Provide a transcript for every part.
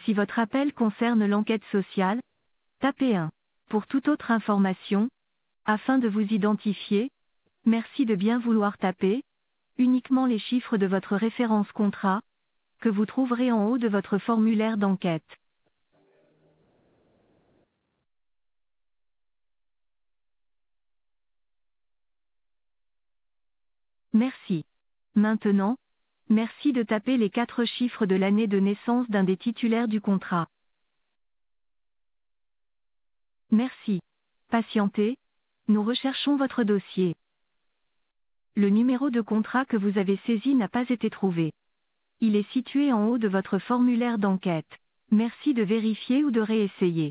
Si votre appel concerne l'enquête sociale, tapez 1. Pour toute autre information, afin de vous identifier, merci de bien vouloir taper uniquement les chiffres de votre référence contrat, que vous trouverez en haut de votre formulaire d'enquête. Merci. Maintenant, merci de taper les 4 chiffres de l'année de naissance d'un des titulaires du contrat. Merci. Patientez, nous recherchons votre dossier. Le numéro de contrat que vous avez saisi n'a pas été trouvé. Il est situé en haut de votre formulaire d'enquête. Merci de vérifier ou de réessayer.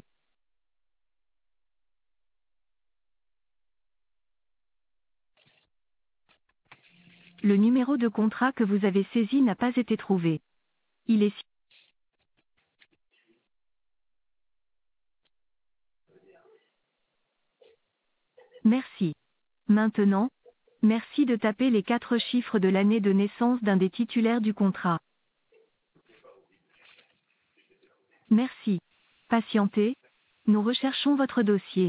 Le numéro de contrat que vous avez saisi n'a pas été trouvé. Il est Merci. Maintenant, merci de taper les 4 chiffres de l'année de naissance d'un des titulaires du contrat. Merci. Patientez, nous recherchons votre dossier.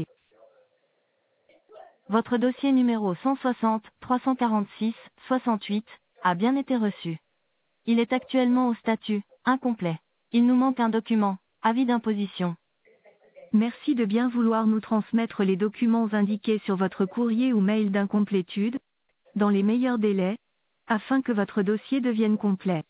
Votre dossier numéro 160 346 68 a bien été reçu. Il est actuellement au statut incomplet. Il nous manque un document, avis d'imposition. Merci de bien vouloir nous transmettre les documents indiqués sur votre courrier ou mail d'incomplétude, dans les meilleurs délais, afin que votre dossier devienne complet.